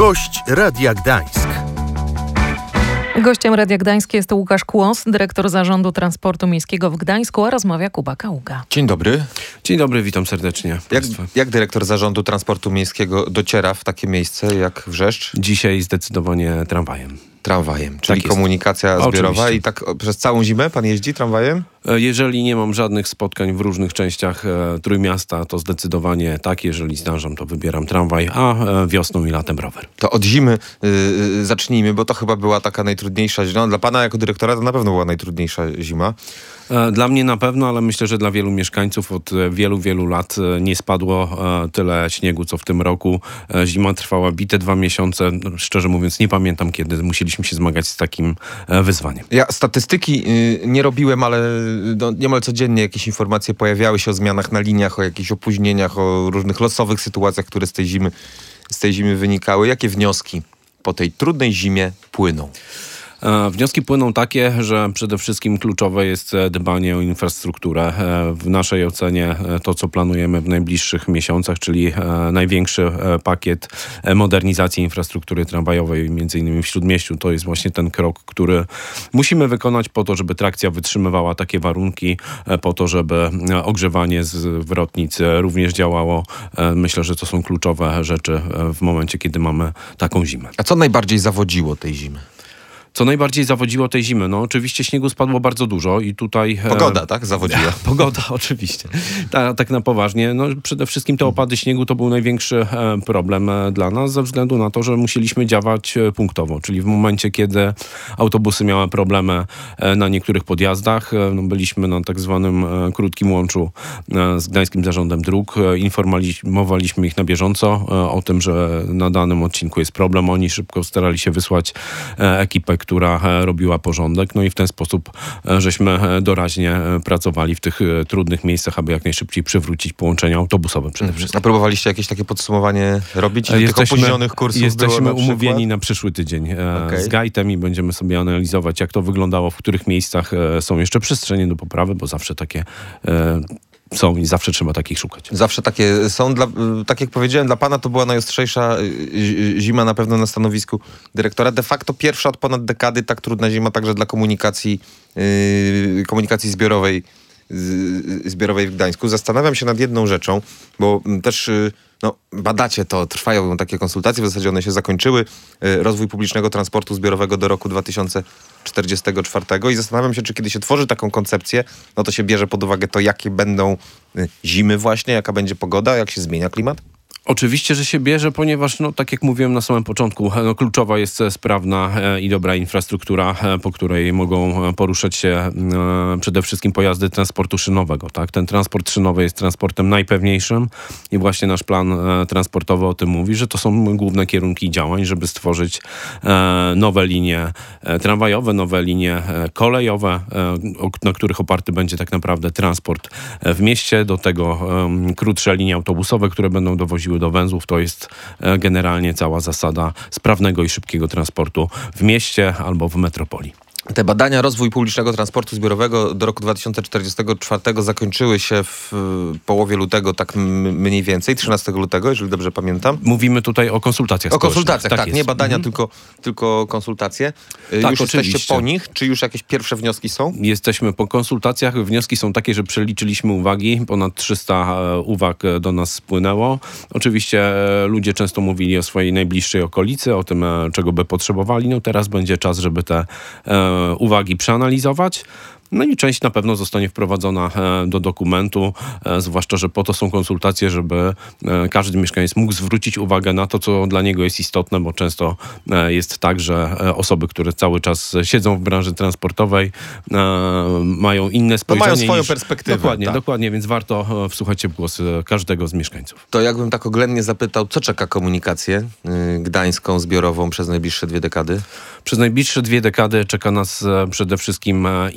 Gość Radia Gdańsk. Gościem Radia Gdańsk jest Łukasz Kłos, dyrektor Zarządu Transportu Miejskiego w Gdańsku, a rozmawia Kuba Kaługa. Dzień dobry. Dzień dobry, witam serdecznie. Jak dyrektor Zarządu Transportu Miejskiego dociera w takie miejsce jak Wrzeszcz? Dzisiaj zdecydowanie tramwajem. Tramwajem, czyli Tak jest. komunikacja zbiorowa. Oczywiście. I tak przez całą zimę pan jeździ tramwajem? Jeżeli nie mam żadnych spotkań w różnych częściach Trójmiasta, to zdecydowanie tak. Jeżeli zdążam, to wybieram tramwaj, a wiosną i latem rower. To od zimy zacznijmy, bo to chyba była taka najtrudniejsza zima. Dla pana jako dyrektora to na pewno była najtrudniejsza zima. Dla mnie na pewno, ale myślę, że dla wielu mieszkańców od wielu lat nie spadło tyle śniegu, co w tym roku. Zima trwała bite 2 miesiące. Szczerze mówiąc, nie pamiętam, kiedy musieliśmy się zmagać z takim wyzwaniem. Ja statystyki nie robiłem, ale niemal codziennie jakieś informacje pojawiały się o zmianach na liniach, o jakichś opóźnieniach, o różnych losowych sytuacjach, które z tej zimy wynikały. Jakie wnioski po tej trudnej zimie płyną? Wnioski płyną takie, że przede wszystkim kluczowe jest dbanie o infrastrukturę. W naszej ocenie to, co planujemy w najbliższych miesiącach, czyli największy pakiet modernizacji infrastruktury tramwajowej, między innymi w Śródmieściu, to jest właśnie ten krok, który musimy wykonać po to, żeby trakcja wytrzymywała takie warunki, po to, żeby ogrzewanie zwrotnic również działało. Myślę, że to są kluczowe rzeczy w momencie, kiedy mamy taką zimę. A co najbardziej zawodziło tej zimy? Co najbardziej zawodziło tej zimy? No oczywiście śniegu spadło bardzo dużo i tutaj... Pogoda, tak? Zawodziła. Pogoda, oczywiście. Tak na poważnie. No, przede wszystkim te opady śniegu to był największy problem dla nas ze względu na to, że musieliśmy działać punktowo. Czyli w momencie, kiedy autobusy miały problemy na niektórych podjazdach, byliśmy na tak zwanym krótkim łączu z Gdańskim Zarządem Dróg. Informowaliśmy ich na bieżąco o tym, że na danym odcinku jest problem. Oni szybko starali się wysłać ekipę, która robiła porządek. No i w ten sposób żeśmy doraźnie pracowali w tych trudnych miejscach, aby jak najszybciej przywrócić połączenia autobusowe przede wszystkim. A próbowaliście jakieś takie podsumowanie robić? Tych opóźnionych kursów jesteśmy umówieni na przyszły tydzień z Gajtem i będziemy sobie analizować, jak to wyglądało, w których miejscach są jeszcze przestrzenie do poprawy, bo zawsze takie są i zawsze trzeba takich szukać. Zawsze takie są. Tak jak powiedziałem, dla pana to była najostrzejsza zima na pewno na stanowisku dyrektora. De facto pierwsza od ponad dekady tak trudna zima także dla komunikacji zbiorowej w Gdańsku. Zastanawiam się nad jedną rzeczą, bo też badacie to, trwają takie konsultacje, w zasadzie one się zakończyły. Rozwój publicznego transportu zbiorowego do roku 2044 i zastanawiam się, czy kiedy się tworzy taką koncepcję, no to się bierze pod uwagę to, jakie będą zimy właśnie, jaka będzie pogoda, jak się zmienia klimat? Oczywiście, że się bierze, ponieważ, tak jak mówiłem na samym początku, kluczowa jest sprawna i dobra infrastruktura, po której mogą poruszać się przede wszystkim pojazdy transportu szynowego. Tak? Ten transport szynowy jest transportem najpewniejszym i właśnie nasz plan transportowy o tym mówi, że to są główne kierunki działań, żeby stworzyć nowe linie tramwajowe, nowe linie kolejowe, na których oparty będzie tak naprawdę transport w mieście. Do tego krótsze linie autobusowe, które będą dowoziły do węzłów. To jest generalnie cała zasada sprawnego i szybkiego transportu w mieście albo w metropolii. Te badania rozwój publicznego transportu zbiorowego do roku 2044 zakończyły się w połowie lutego, tak mniej więcej, 13 lutego, jeżeli dobrze pamiętam. Mówimy tutaj o konsultacjach społecznych. O konsultacjach, tak, nie badania, tylko konsultacje. Tak, już oczywiście. jesteście po nich? Czy już jakieś pierwsze wnioski są? Jesteśmy po konsultacjach. Wnioski są takie, że przeliczyliśmy uwagi. Ponad 300 uwag do nas spłynęło. Oczywiście ludzie często mówili o swojej najbliższej okolicy, o tym, czego by potrzebowali. No teraz będzie czas, żeby te uwagi przeanalizować. No i część na pewno zostanie wprowadzona do dokumentu, zwłaszcza, że po to są konsultacje, żeby każdy mieszkaniec mógł zwrócić uwagę na to, co dla niego jest istotne, bo często jest tak, że osoby, które cały czas siedzą w branży transportowej, mają inne spojrzenie. Mają swoją perspektywę. Dokładnie, więc warto wsłuchać się w głos każdego z mieszkańców. To jakbym tak oględnie zapytał, co czeka komunikację gdańską, zbiorową przez najbliższe 2 dekady? Przez najbliższe 2 dekady czeka nas przede wszystkim intensywna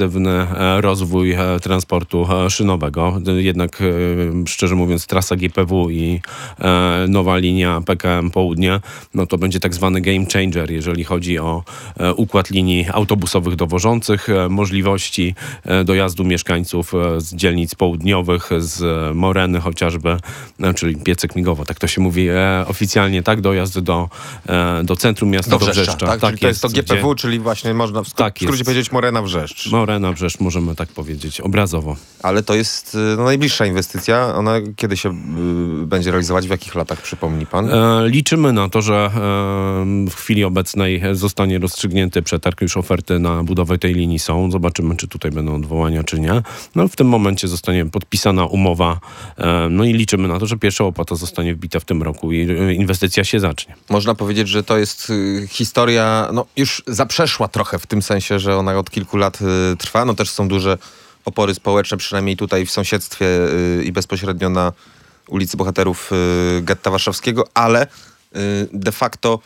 intensywny rozwój transportu szynowego. Jednak, szczerze mówiąc, trasa GPW i nowa linia PKM Południe, no to będzie tak zwany game changer, jeżeli chodzi o układ linii autobusowych dowożących, możliwości dojazdu mieszkańców z dzielnic południowych, z Moreny chociażby, czyli Piecek-Migowo, tak to się mówi oficjalnie, tak, dojazd do centrum miasta, do Wrzeszcza. Tak? Tak czyli to jest to GPW, czyli właśnie można w skrócie jest. powiedzieć Morena-Wrzeszcz. Morena-Wrzeszcz, możemy tak powiedzieć, obrazowo. Ale to jest najbliższa inwestycja. Ona kiedy się będzie realizować? W jakich latach, przypomni pan? Liczymy na to, że w chwili obecnej zostanie rozstrzygnięty przetarg. Już oferty na budowę tej linii są. Zobaczymy, czy tutaj będą odwołania, czy nie. No, w tym momencie zostanie podpisana umowa. No i liczymy na to, że pierwsza opłata zostanie wbita w tym roku i inwestycja się zacznie. Można powiedzieć, że to jest historia już zaprzeszła trochę w tym sensie, że ona od kilku lat trwa. No też są duże opory społeczne, przynajmniej tutaj w sąsiedztwie i bezpośrednio na ulicy Bohaterów Getta Warszawskiego, ale de facto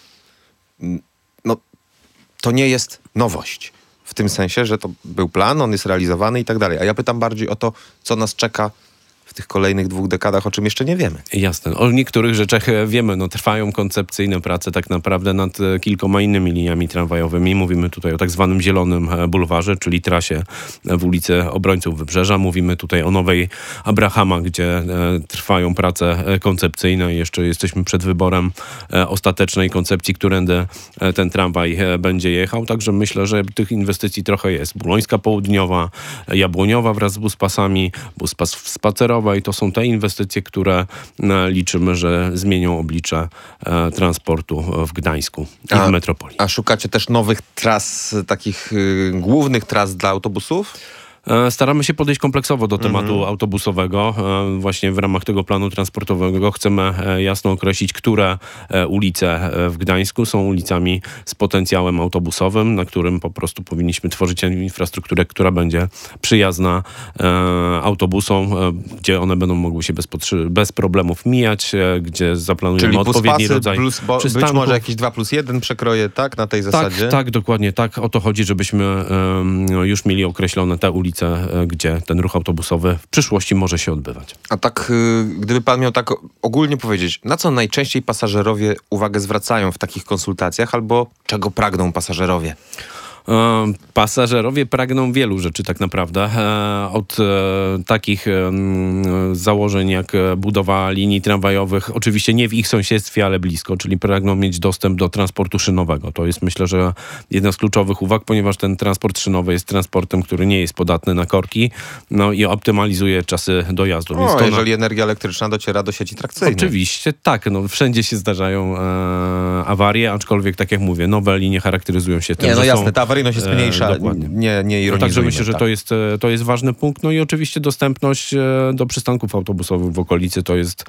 to nie jest nowość. W tym sensie, że to był plan, on jest realizowany i tak dalej. A ja pytam bardziej o to, co nas czeka w tych kolejnych 2 dekadach, o czym jeszcze nie wiemy. Jasne. O niektórych rzeczach wiemy. Trwają koncepcyjne prace tak naprawdę nad kilkoma innymi liniami tramwajowymi. Mówimy tutaj o tak zwanym Zielonym Bulwarze, czyli trasie w ulicy Obrońców Wybrzeża. Mówimy tutaj o Nowej Abrahama, gdzie trwają prace koncepcyjne i jeszcze jesteśmy przed wyborem ostatecznej koncepcji, którędy ten tramwaj będzie jechał. Także myślę, że tych inwestycji trochę jest. Bulońska Południowa, Jabłoniowa wraz z buspasami, buspas spacerowy, i to są te inwestycje, które liczymy, że zmienią oblicze transportu w Gdańsku i w metropolii. A szukacie też nowych tras, takich głównych tras dla autobusów? Staramy się podejść kompleksowo do tematu autobusowego. Właśnie w ramach tego planu transportowego chcemy jasno określić, które ulice w Gdańsku są ulicami z potencjałem autobusowym, na którym po prostu powinniśmy tworzyć infrastrukturę, która będzie przyjazna autobusom, gdzie one będą mogły się bez problemów mijać, gdzie zaplanujemy odpowiedni rodzaj przystanków. Być może jakieś 2+1 przekroje, tak? Na tej zasadzie? Tak, dokładnie tak. O to chodzi, żebyśmy już mieli określone te ulice, gdzie ten ruch autobusowy w przyszłości może się odbywać. A tak, gdyby pan miał tak ogólnie powiedzieć, na co najczęściej pasażerowie uwagę zwracają w takich konsultacjach, albo czego pragną pasażerowie? Pasażerowie pragną wielu rzeczy tak naprawdę. Od takich założeń jak budowa linii tramwajowych, oczywiście nie w ich sąsiedztwie, ale blisko, czyli pragną mieć dostęp do transportu szynowego. To jest, myślę, że jedna z kluczowych uwag, ponieważ ten transport szynowy jest transportem, który nie jest podatny na korki, i optymalizuje czasy dojazdu. Więc jeżeli energia elektryczna dociera do sieci trakcyjnej. Oczywiście, tak. wszędzie się zdarzają awarie, aczkolwiek, tak jak mówię, nowe linie charakteryzują się tym, że jasne, ta awaryjność jest mniejsza, nie ironizujmy. Także myślę, że to jest ważny punkt. No i oczywiście dostępność do przystanków autobusowych w okolicy to jest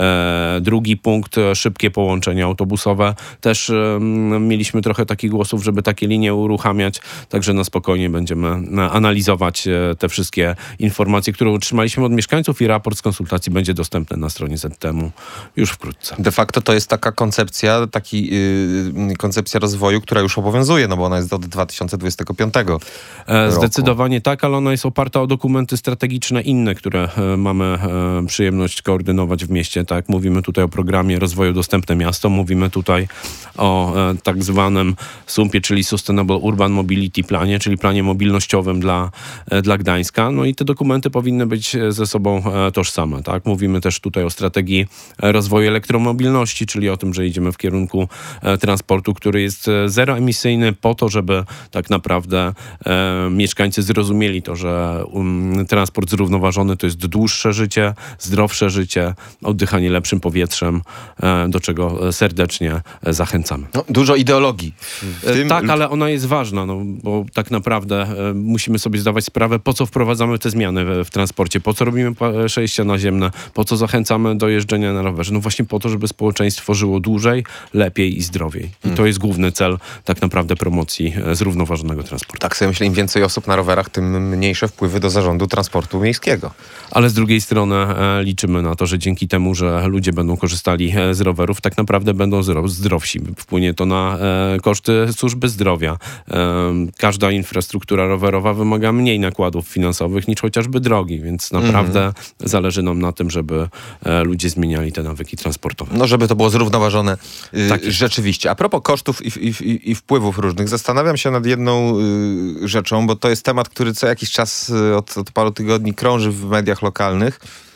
drugi punkt. Szybkie połączenia autobusowe. Też mieliśmy trochę takich głosów, żeby takie linie uruchamiać, także na spokojnie będziemy analizować te wszystkie informacje, które otrzymaliśmy od mieszkańców, i raport z konsultacji będzie dostępny na stronie ZTM-u już wkrótce. De facto to jest taka koncepcja, koncepcja rozwoju, która już obowiązuje, bo ona jest od 2025 roku. Zdecydowanie tak, ale ona jest oparta o dokumenty strategiczne inne, które mamy przyjemność koordynować w mieście. Tak, mówimy tutaj o programie rozwoju Dostępne Miasto, mówimy tutaj o tak zwanym SUMP-ie, czyli Sustainable Urban Mobility Planie, czyli planie mobilnościowym dla Gdańska. No i te dokumenty powinny być ze sobą tożsame. Tak? Mówimy też tutaj o strategii rozwoju elektromobilności, czyli o tym, że idziemy w kierunku transportu, który jest zeroemisyjny, po to, żeby tak naprawdę mieszkańcy zrozumieli to, że transport zrównoważony to jest dłuższe życie, zdrowsze życie, oddychanie lepszym powietrzem, do czego serdecznie zachęcamy. Dużo ideologii. Tak, ale ona jest ważna, bo tak naprawdę musimy sobie zdawać sprawę, po co wprowadzamy te zmiany w transporcie, po co robimy przejścia naziemne, po co zachęcamy do jeżdżenia na rowerze. Właśnie po to, żeby społeczeństwo żyło dłużej, lepiej i zdrowiej. I to jest główny cel tak naprawdę promocji zrównoważonego zrównoważonego transportu. Tak sobie myślę, im więcej osób na rowerach, tym mniejsze wpływy do zarządu transportu miejskiego. Ale z drugiej strony liczymy na to, że dzięki temu, że ludzie będą korzystali z rowerów, tak naprawdę będą zdrowsi. Wpłynie to na koszty służby zdrowia. Każda infrastruktura rowerowa wymaga mniej nakładów finansowych niż chociażby drogi, więc naprawdę zależy nam na tym, żeby ludzie zmieniali te nawyki transportowe. No, żeby to było zrównoważone Tak jest. rzeczywiście. A propos kosztów i wpływów różnych, zastanawiam się nad jedną rzeczą, bo to jest temat, który co jakiś czas od paru tygodni krąży w mediach lokalnych.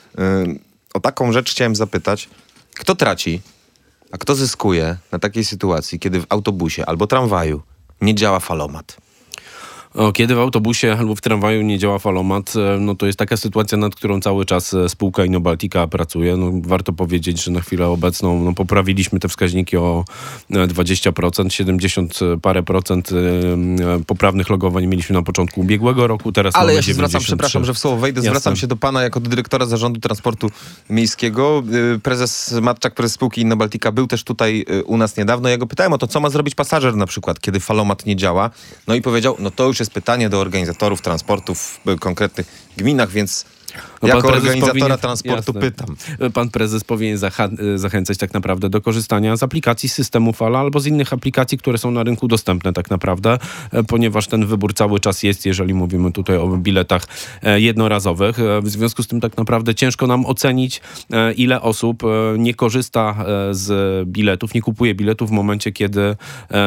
O taką rzecz chciałem zapytać. Kto traci, a kto zyskuje na takiej sytuacji, kiedy w autobusie albo tramwaju nie działa falomat? Kiedy w autobusie albo w tramwaju nie działa falomat, no to jest taka sytuacja, nad którą cały czas spółka Innobaltica pracuje. No, warto powiedzieć, że na chwilę obecną poprawiliśmy te wskaźniki o 20%, 70 parę procent poprawnych logowań mieliśmy na początku ubiegłego roku, teraz Ale mamy ja się 93. zwracam, przepraszam, że w słowo wejdę, Jasne. zwracam się do pana jako do dyrektora Zarządu Transportu Miejskiego. Prezes Matczak, prezes spółki Innobaltica był też tutaj u nas niedawno. Ja go pytałem o to, co ma zrobić pasażer na przykład, kiedy falomat nie działa. No i powiedział, no to już jest pytanie do organizatorów transportu w konkretnych gminach, więc No jako pan prezes organizatora powinien- transportu jasne. pytam. Pan prezes powinien zachęcać tak naprawdę do korzystania z aplikacji systemu Fala albo z innych aplikacji, które są na rynku dostępne tak naprawdę, ponieważ ten wybór cały czas jest, jeżeli mówimy tutaj o biletach jednorazowych. W związku z tym tak naprawdę ciężko nam ocenić, ile osób nie korzysta z biletów, nie kupuje biletów w momencie, kiedy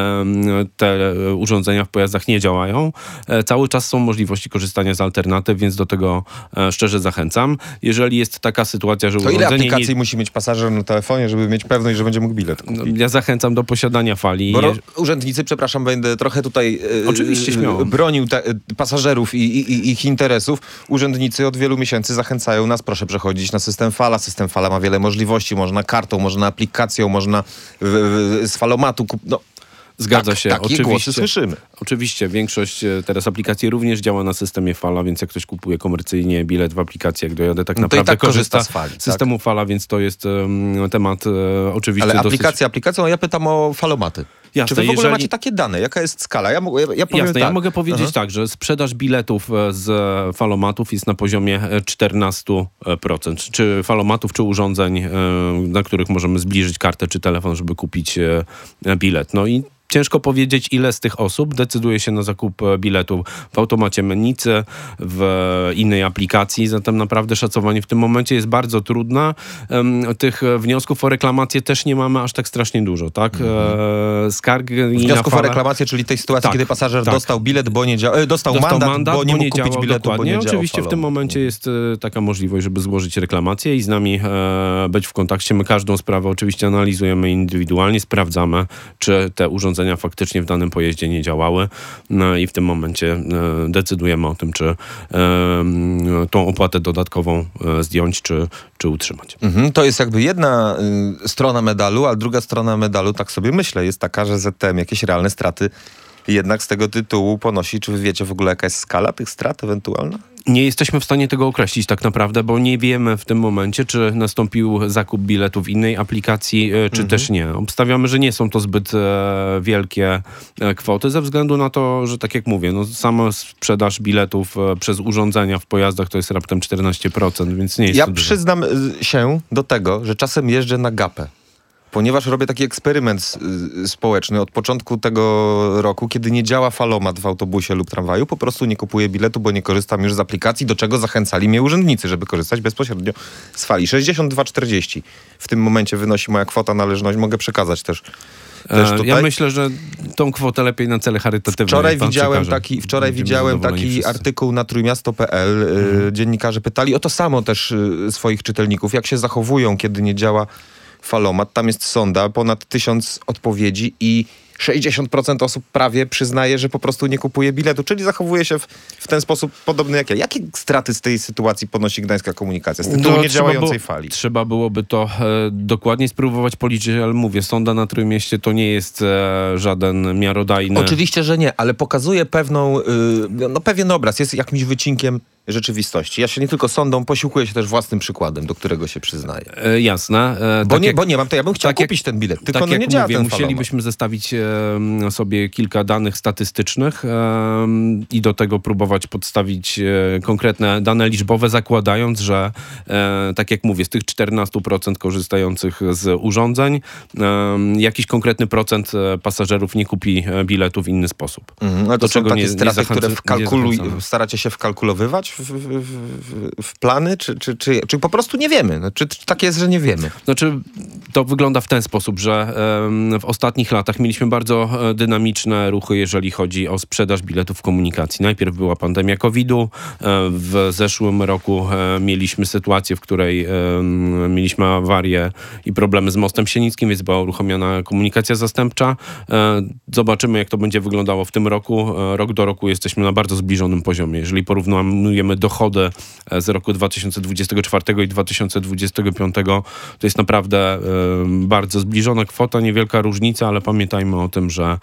te urządzenia w pojazdach nie działają. Cały czas są możliwości korzystania z alternatyw, więc do tego szczerze zachęcam. Jeżeli jest taka sytuacja, że To ile urządzenie aplikacji musi mieć pasażer na telefonie, żeby mieć pewność, że będzie mógł bilet kupić? ja zachęcam do posiadania Fali. Bo urzędnicy, przepraszam, będę trochę tutaj Oczywiście, śmiało. bronił pasażerów i ich interesów. Urzędnicy od wielu miesięcy zachęcają nas, proszę przechodzić na system Fala. System Fala ma wiele możliwości. Można kartą, można aplikacją, można z falomatu Zgadza się. Takie głosy słyszymy. Oczywiście, większość teraz aplikacji również działa na systemie Fala, więc jak ktoś kupuje komercyjnie bilet w aplikacji, jak dojadę, tak No to naprawdę i tak korzysta korzysta z Fali, z systemu Fala, więc to jest temat oczywiście Ale dosyć... aplikacją, a ja pytam o falomaty. Jasne, Czy wy w ogóle jeżeli- macie takie dane? Jaka jest skala? Ja powiem Jasne, tak. ja mogę powiedzieć tak, że sprzedaż biletów z falomatów jest na poziomie 14%. Czy falomatów, czy urządzeń, na których możemy zbliżyć kartę czy telefon, żeby kupić bilet. No i ciężko powiedzieć, ile z tych osób decyduje się na zakup biletu w automacie Mennicy, w innej aplikacji. Zatem naprawdę szacowanie w tym momencie jest bardzo trudne. Tych wniosków o reklamację też nie mamy aż tak strasznie dużo, tak? Skarg i na Wniosków o falę... reklamację, czyli tej sytuacji, Tak, kiedy pasażer tak. dostał bilet, bo nie działa, dostał mandat, bo nie mógł kupić działał, biletu, dokładnie. bo nie działał Oczywiście w tym falomat. momencie jest taka możliwość, żeby złożyć reklamację i z nami być w kontakcie. My każdą sprawę oczywiście analizujemy indywidualnie, sprawdzamy, czy te urządzenia faktycznie w danym pojeździe nie działały. No i w tym momencie decydujemy o tym, czy tą opłatę dodatkową zdjąć, czy utrzymać. To jest jakby jedna strona medalu, a druga strona medalu, tak sobie myślę, jest taka, że ZTM jakieś realne straty jednak z tego tytułu ponosi. Czy wy wiecie w ogóle, jaka jest skala tych strat ewentualna? Nie jesteśmy w stanie tego określić tak naprawdę, bo nie wiemy w tym momencie, czy nastąpił zakup biletu w innej aplikacji, czy też nie. Obstawiamy, że nie są to zbyt wielkie kwoty ze względu na to, że tak jak mówię, no sama sprzedaż biletów przez urządzenia w pojazdach to jest raptem 14%, więc nie jest Ja to dużo. przyznam się do tego, że czasem jeżdżę na gapę. Ponieważ robię taki eksperyment społeczny od początku tego roku, kiedy nie działa falomat w autobusie lub tramwaju, po prostu nie kupuję biletu, bo nie korzystam już z aplikacji, do czego zachęcali mnie urzędnicy, żeby korzystać bezpośrednio z Fali. 62,40 w tym momencie wynosi moja kwota należność. Mogę przekazać też tutaj. Ja myślę, że tą kwotę lepiej na cele charytatywne. Wczoraj pan widziałem przekaże. taki wszyscy. artykuł na trójmiasto.pl. Dziennikarze pytali o to samo też swoich czytelników, jak się zachowują, kiedy nie działa falomat. Tam jest sonda, ponad 1000 odpowiedzi i 60% osób prawie przyznaje, że po prostu nie kupuje biletu, czyli zachowuje się w ten sposób podobny jak ja. Jakie straty z tej sytuacji ponosi Gdańska Komunikacja? Z tytułu niedziałającej Fali. Trzeba byłoby to dokładnie spróbować policzyć, ale mówię, sonda na Trójmieście to nie jest żaden miarodajny... Oczywiście, że nie, ale pokazuje pewien obraz, jest jakimś wycinkiem rzeczywistości. Ja się nie tylko sondą, posiłkuję się też własnym przykładem, do którego się przyznaję. Jasne. Bo nie mam, to ja bym chciał kupić ten bilet, tylko tak nie jak działa mówię, ten falomat. musielibyśmy zestawić sobie kilka danych statystycznych i do tego próbować podstawić konkretne dane liczbowe, zakładając, że tak jak mówię, z tych 14% korzystających z urządzeń jakiś konkretny procent pasażerów nie kupi biletu w inny sposób. Ale to są takie straty, które staracie się wkalkulowywać w plany, czy po prostu nie wiemy? Czy tak jest, że nie wiemy? Znaczy, to wygląda w ten sposób, że w ostatnich latach mieliśmy bardzo dynamiczne ruchy, jeżeli chodzi o sprzedaż biletów w komunikacji. Najpierw była pandemia COVID-u. W zeszłym roku mieliśmy sytuację, w której mieliśmy awarię i problemy z Mostem Sienickim, więc była uruchomiona komunikacja zastępcza. Zobaczymy, jak to będzie wyglądało w tym roku. Rok do roku jesteśmy na bardzo zbliżonym poziomie. Jeżeli porównujemy dochody z roku 2024 i 2025, to jest naprawdę bardzo zbliżona kwota, niewielka różnica, ale pamiętajmy o tym, że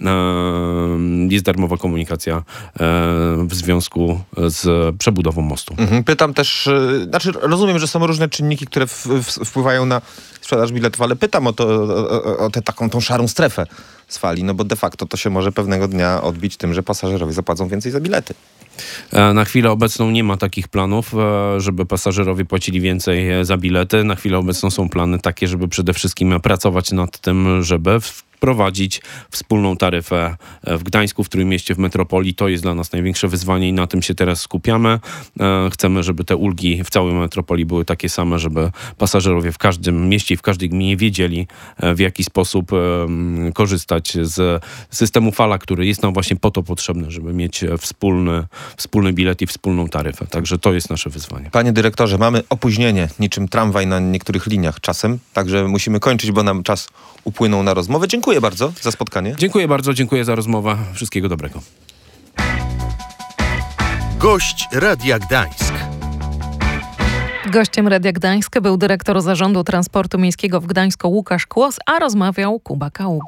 jest darmowa komunikacja w związku z przebudową mostu. Pytam też, rozumiem, że są różne czynniki, które wpływają na sprzedaż biletów, ale pytam o tę taką tą szarą strefę z fali, no bo de facto to się może pewnego dnia odbić tym, że pasażerowie zapłacą więcej za bilety. Na chwilę obecną nie ma takich planów, żeby pasażerowie płacili więcej za bilety. Na chwilę obecną są plany takie, żeby przede wszystkim pracować nad tym, żeby wprowadzić wspólną taryfę w Gdańsku, w Trójmieście, w metropolii. To jest dla nas największe wyzwanie i na tym się teraz skupiamy. Chcemy, żeby te ulgi w całej metropolii były takie same, żeby pasażerowie w każdym mieście i w każdej gminie wiedzieli, w jaki sposób korzystać z systemu Fala, który jest nam właśnie po to potrzebny, żeby mieć wspólny bilet i wspólną taryfę. Także to jest nasze wyzwanie. Panie dyrektorze, mamy opóźnienie, niczym tramwaj na niektórych liniach czasem, także musimy kończyć, bo nam czas upłynął na rozmowę. Dziękuję bardzo za spotkanie. Dziękuję bardzo, dziękuję za rozmowę. Wszystkiego dobrego. Gość Radia Gdańsk. Gościem Radia Gdańsk był dyrektor Zarządu Transportu Miejskiego w Gdańsku Łukasz Kłos, a rozmawiał Kuba Kaługa.